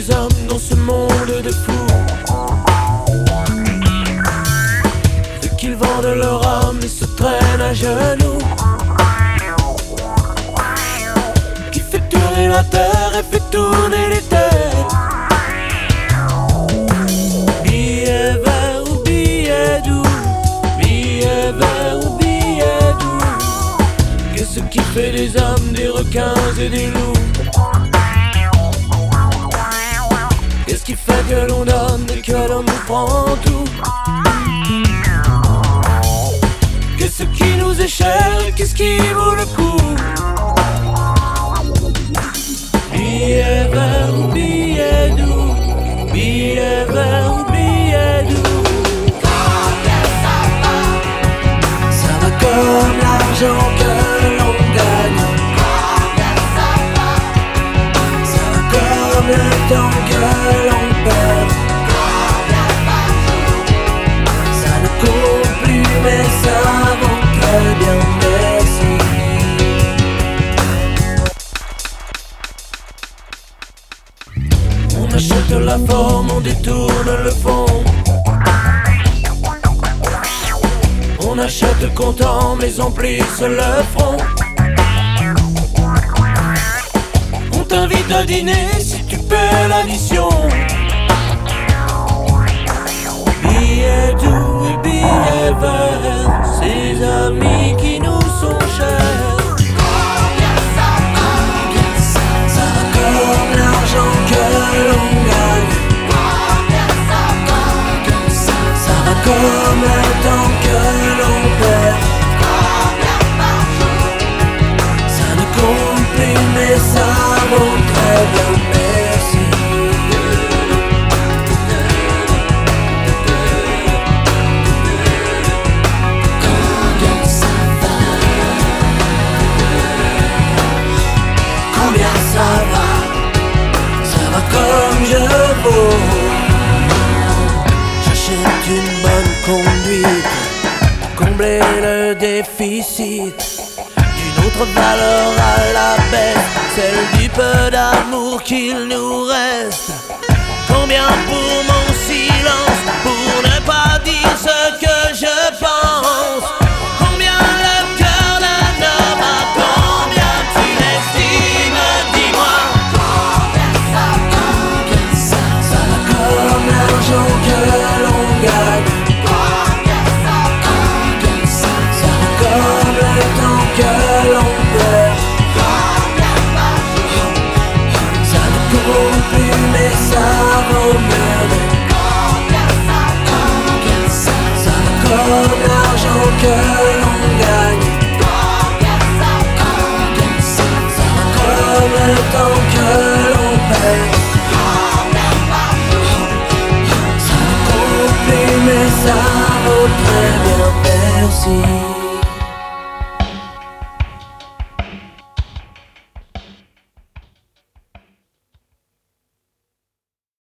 des hommes dans ce monde de fous? Vu qu'ils vendent leur âme et se traînent à genoux. Qui fait tourner la terre et fait tourner les têtes. Billet vert ou billet doux, billet vert ou billet doux. Qu'est-ce qui fait des hommes, des requins et des loups? Qu'est-ce qui fait que l'on donne et que l'on nous prend tout? Qu'est-ce qui nous est cher et qu'est-ce qui vaut le coup? Billet vert ou billet doux, billet vert ou billet doux. Ça va comme l'argent que l'on gagne. Ça va comme le temps que l'on perd. Ça ne compte plus mais ça vaut très bien, merci. On achète la forme, on détourne le fond. On achète content mais on plisse le front. On t'invite à dîner si tu paies l'addition. Billet doux et billet vert, ces amis qui nous sont chers. Ça va comme l'argent que l'on gagne. Ça va comme le temps que l'on perd. Ça ne compte plus mais ça vaut très bien, merci. Combien ça va? Ça va comme je vaux. J'achète une bonne conduite, combler le déficit d'une autre valeur à la baisse, celle du peu d'amour qu'il nous reste. Combien pour mon silence, pour ne pas dire ce que je pense? Combien le cœur d'un homme, à combien tu l'estimes, dis-moi? Ça va comme l'argent que l'on gagne. Ça va comme le temps que l'on perd. Ça ne compte plus mais ça vaut mieux. Ça va comme l'argent que l'on gagne. Ça va comme le temps que l'on perd. Ça ne compte plus mais ça vaut très bien, merci.